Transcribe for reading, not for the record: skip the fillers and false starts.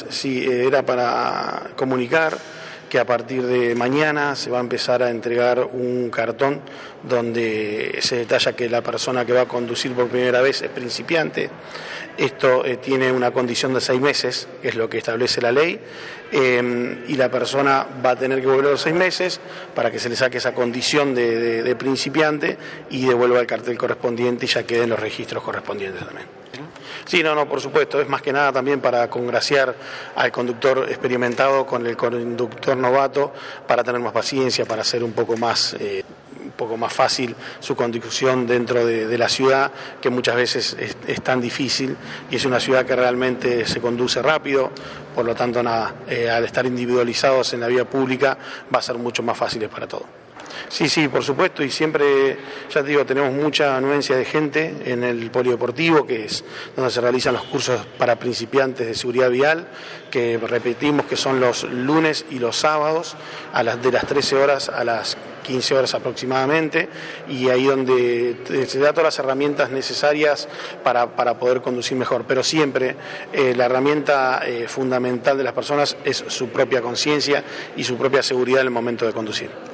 Sí, era para comunicar que a partir de mañana se va a empezar a entregar un cartón donde se detalla que la persona que va a conducir por primera vez es principiante. Esto tiene una condición de 6 meses, que es lo que establece la ley, y la persona va a tener que volver a los 6 meses para que se le saque esa condición de principiante y devuelva el cartel correspondiente y ya queden los registros correspondientes también. Sí, no, por supuesto, es más que nada también para congraciar al conductor experimentado con el conductor novato, para tener más paciencia, para hacer un poco más fácil su conducción dentro de la ciudad, que muchas veces es tan difícil, y es una ciudad que realmente se conduce rápido, por lo tanto al estar individualizados en la vía pública va a ser mucho más fácil para todos. Sí, por supuesto, y siempre, ya te digo, tenemos mucha anuencia de gente en el polideportivo, que es donde se realizan los cursos para principiantes de seguridad vial, que repetimos que son los lunes y los sábados, de las 13 horas a las 15 horas aproximadamente, y ahí donde se da todas las herramientas necesarias para poder conducir mejor, pero siempre la herramienta fundamental de las personas es su propia conciencia y su propia seguridad en el momento de conducir.